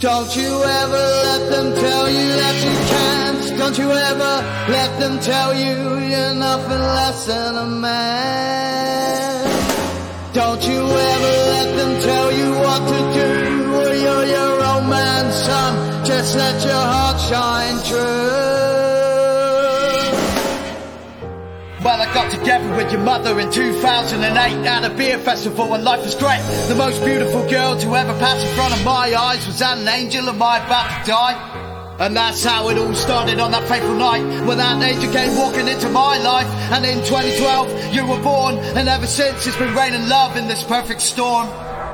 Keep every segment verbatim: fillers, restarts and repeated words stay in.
Don't you ever let them tell you that you can't. Don't you ever let them tell you you're nothing less than a man. Don't you ever let them tell you what to do, or you're your own man's son. Just let your heart shine true. Well, I got together with your mother in two thousand eight at a beer festival, and life was great. The most beautiful girl to ever pass in front of my eyes. Was that an angel? Am I about to die? And that's how it all started on that fateful night, when that angel came walking into my life. And in twenty twelve you were born, and ever since it's been raining love in this perfect storm.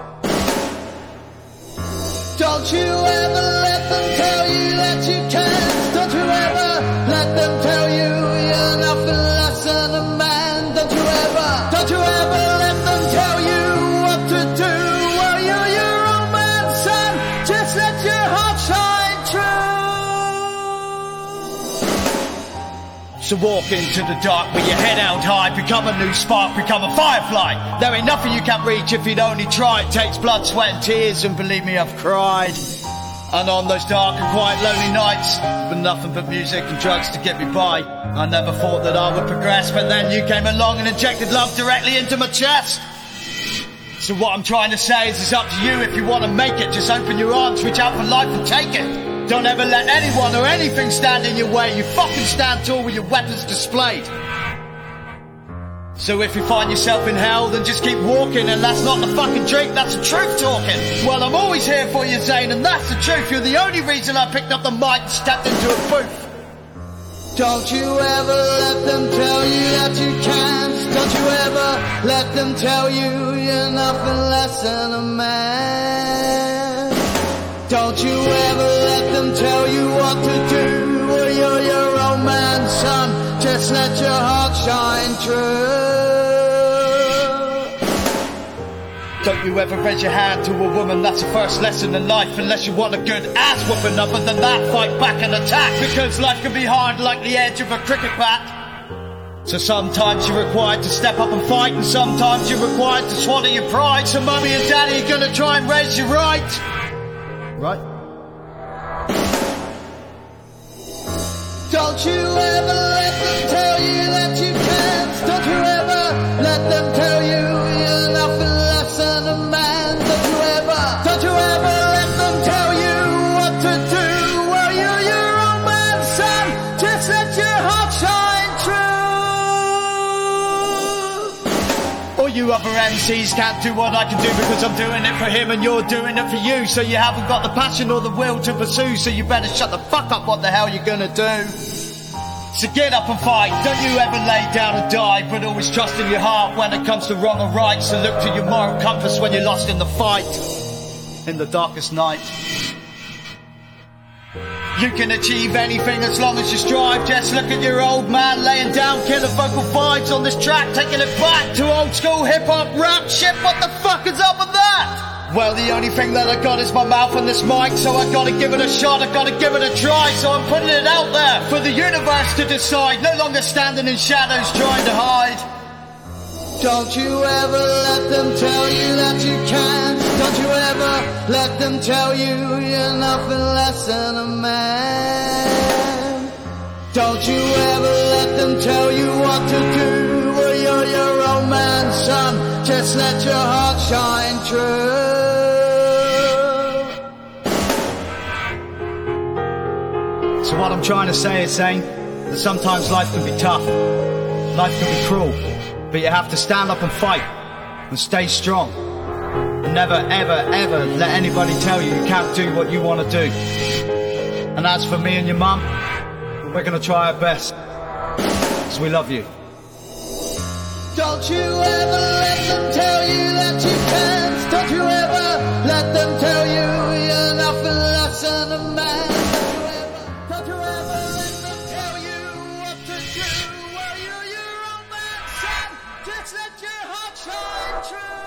Don't you ever let them tell you that you can't. Don't you ever let them tell you you're nothing less than a man. Don't you ever, don't you ever let them tell you what to do. Well, you're your own man's son. Just let your heart shine true. So walk into the dark with your head held high. Become a new spark, become a firefly. There ain't nothing you can't reach if you'd only try. It takes blood, sweat and tears, and believe me, I've cried. And on those dark and quiet lonely nights, with nothing but music and drugs to get me by, I never thought that I would progress, but then you came along and injected love directly into my chest. So what I'm trying to say is, it's up to you if you want to make it. Just open your arms, reach out for life and take it. Don't ever let anyone or anything stand in your way. You fucking stand tall with your weapons displayed. So if you find yourself in hell, then just keep walking. And that's not the fucking drink, that's the truth talking. Well, I'm always here for you, Zane, and that's the truth. You're the only reason I picked up the mic and stepped into a booth. Don't you ever let them tell you that you can't. Don't you ever let them tell you you're nothing less than a man. Don't you ever let them tell you what to do, or you're your own man's son. Just let your heart shine true. Don't you ever raise your hand to a woman, that's the first lesson in life. Unless you want a good ass whooping, other than that, fight back and attack. Because life can be hard like the edge of a cricket bat. So sometimes you're required to step up and fight, and sometimes you're required to swallow your pride. So mummy and daddy are gonna try and raise you right. Right? Don't you ever let them tell you that you can't. Don't you ever let them tell you you're nothing less than a man. Don't you ever, don't you ever let them tell you what to do. Well, you're your own man's son. Just let your heart shine true. All you other M Cs can't do what I can do, because I'm doing it for him and you're doing it for you. So you haven't got the passion or the will to pursue, so you better shut the fuck up. What the hell you gonna do? So get up and fight. Don't you ever lay down and die, but always trust in your heart when it comes to wrong or right. So look to your moral compass when you're lost in the fight, in the darkest night. You can achieve anything as long as you strive. Just look at your old man laying down killer vocal vibes on this track, taking it back to old school hip hop rap shit. What the fuck is up with that? Well, the only thing that I got is my mouth and this mic, so I gotta give it a shot, I gotta give it a try. So I'm putting it out there for the universe to decide. No longer standing in shadows trying to hide. Don't you ever let them tell you that you can't. Don't you ever let them tell you you're nothing less than a man. Don't you ever let them tell you what to do, or you're your own man's son. Just let your heart shine true. So what I'm trying to say is saying that sometimes life can be tough, life can be cruel, but you have to stand up and fight and stay strong, and never ever ever let anybody tell you you can't do what you want to do. And as for me and your mum, we're gonna try our best, because we love you. Don't you ever let them tell you that you can't. Don't you ever let them tell you you're nothing less than a man. Don't you ever, don't you ever let them tell you what to do. Well, you're your own man's son. Just let your heart shine true.